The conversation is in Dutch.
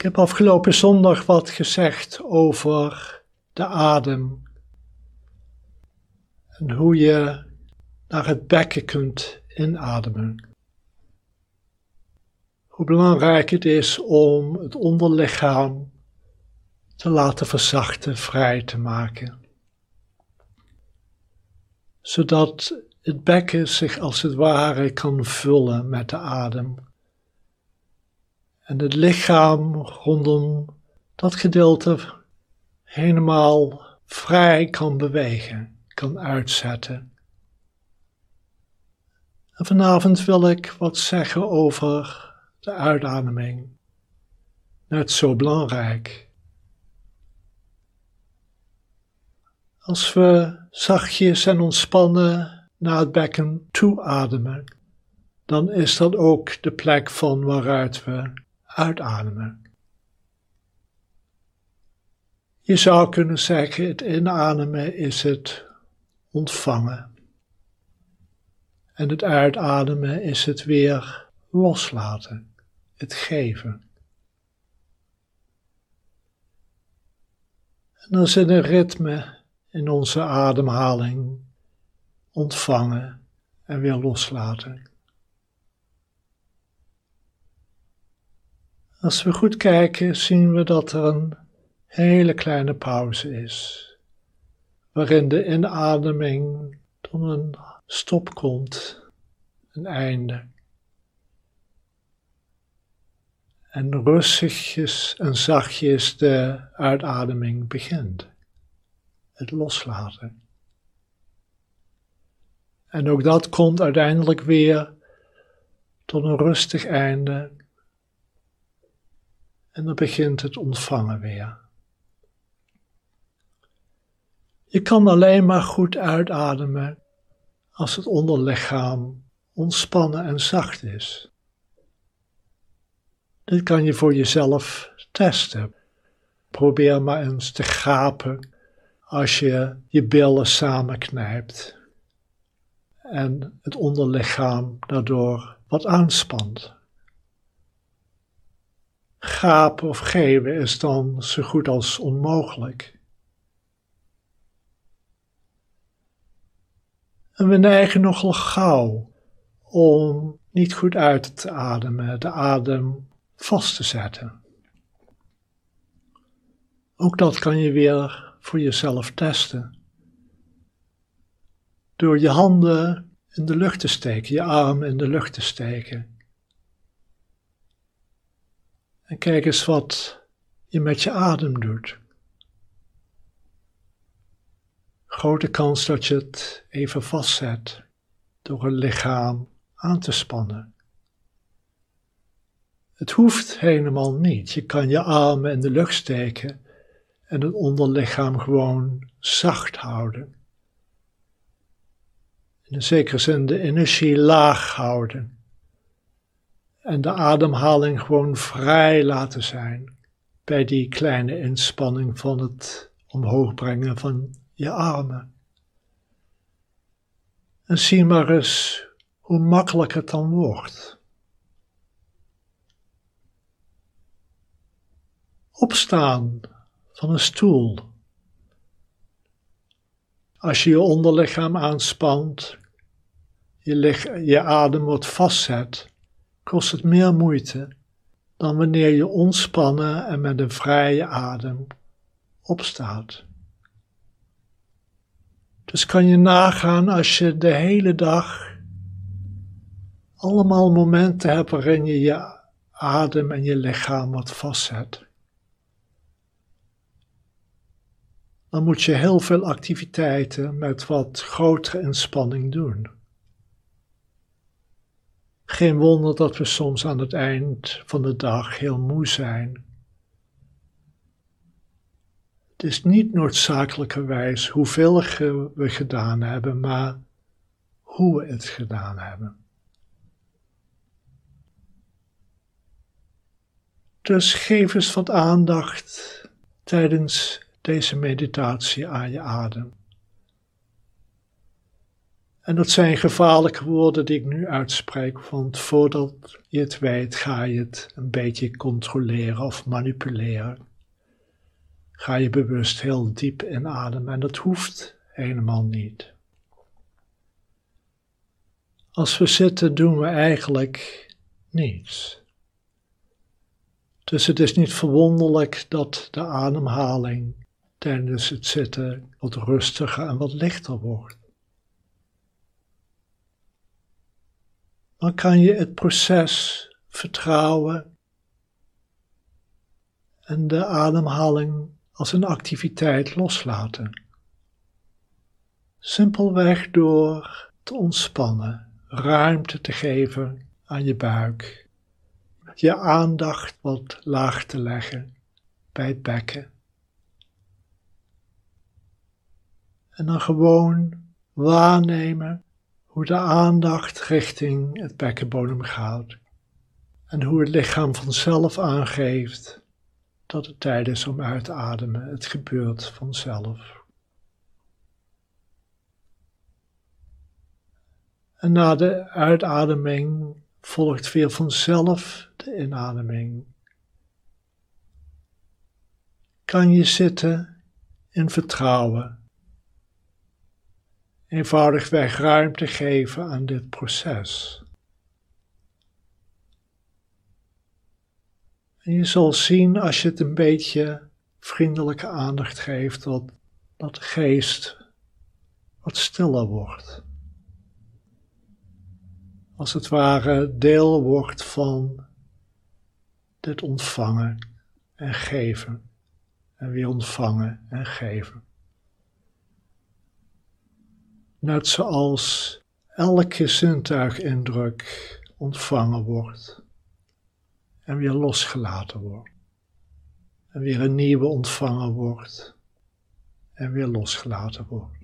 heb afgelopen zondag wat gezegd over de adem en hoe je naar het bekken kunt inademen. Hoe belangrijk het is om het onderlichaam te laten verzachten, vrij te maken. Zodat het bekken zich als het ware kan vullen met de adem. En het lichaam rondom dat gedeelte helemaal vrij kan bewegen, kan uitzetten. En vanavond wil ik wat zeggen over de uitademing. Net zo belangrijk. Als we zachtjes en ontspannen naar het bekken toe ademen, dan is dat ook de plek van waaruit we uitademen. Je zou kunnen zeggen, het inademen is het ontvangen. En het uitademen is het weer loslaten, het geven. En er zit een ritme in onze ademhaling, ontvangen en weer loslaten. Als we goed kijken, zien we dat er een hele kleine pauze is, waarin de inademing tot een stop komt, een einde. En rustigjes en zachtjes de uitademing begint, het loslaten. En ook dat komt uiteindelijk weer tot een rustig einde. En dan begint het ontvangen weer. Je kan alleen maar goed uitademen als het onderlichaam ontspannen en zacht is. Dit kan je voor jezelf testen. Probeer maar eens te gapen als je je billen samenknijpt en het onderlichaam daardoor wat aanspant. Gapen of geven is dan zo goed als onmogelijk. En we neigen nogal gauw om niet goed uit te ademen, de adem vast te zetten. Ook dat kan je weer voor jezelf testen. Door je handen in de lucht te steken, je armen in de lucht te steken. En kijk eens wat je met je adem doet. Grote kans dat je het even vastzet door het lichaam aan te spannen. Het hoeft helemaal niet. Je kan je armen in de lucht steken en het onderlichaam gewoon zacht houden. In een zekere zin de energie laag houden. En de ademhaling gewoon vrij laten zijn bij die kleine inspanning van het omhoog brengen van je armen. En zie maar eens hoe makkelijk het dan wordt. Opstaan van een stoel. Als je je onderlichaam aanspant, je adem wat vastzet, kost het meer moeite dan wanneer je ontspannen en met een vrije adem opstaat. Dus kan je nagaan als je de hele dag allemaal momenten hebt waarin je je adem en je lichaam wat vastzet. Dan moet je heel veel activiteiten met wat grotere inspanning doen. Geen wonder dat we soms aan het eind van de dag heel moe zijn. Het is niet noodzakelijkerwijs hoeveel we gedaan hebben, maar hoe we het gedaan hebben. Dus geef eens wat aandacht tijdens deze meditatie aan je adem. En dat zijn gevaarlijke woorden die ik nu uitspreek, want voordat je het weet ga je het een beetje controleren of manipuleren. Ga je bewust heel diep inademen en dat hoeft helemaal niet. Als we zitten doen we eigenlijk niets. Dus het is niet verwonderlijk dat de ademhaling tijdens het zitten wat rustiger en wat lichter wordt. Dan kan je het proces vertrouwen en de ademhaling als een activiteit loslaten. Simpelweg door te ontspannen, ruimte te geven aan je buik, je aandacht wat laag te leggen bij het bekken. En dan gewoon waarnemen hoe de aandacht richting het bekkenbodem gaat en hoe het lichaam vanzelf aangeeft dat het tijd is om uit te ademen. Het gebeurt vanzelf. En na de uitademing volgt weer vanzelf de inademing. Kan je zitten in vertrouwen. Eenvoudigweg ruimte geven aan dit proces. En je zal zien als je het een beetje vriendelijke aandacht geeft, dat de geest wat stiller wordt. Als het ware deel wordt van dit ontvangen en geven. En weer ontvangen en geven. Net zoals elke zintuigindruk ontvangen wordt en weer losgelaten wordt. En weer een nieuwe ontvangen wordt en weer losgelaten wordt.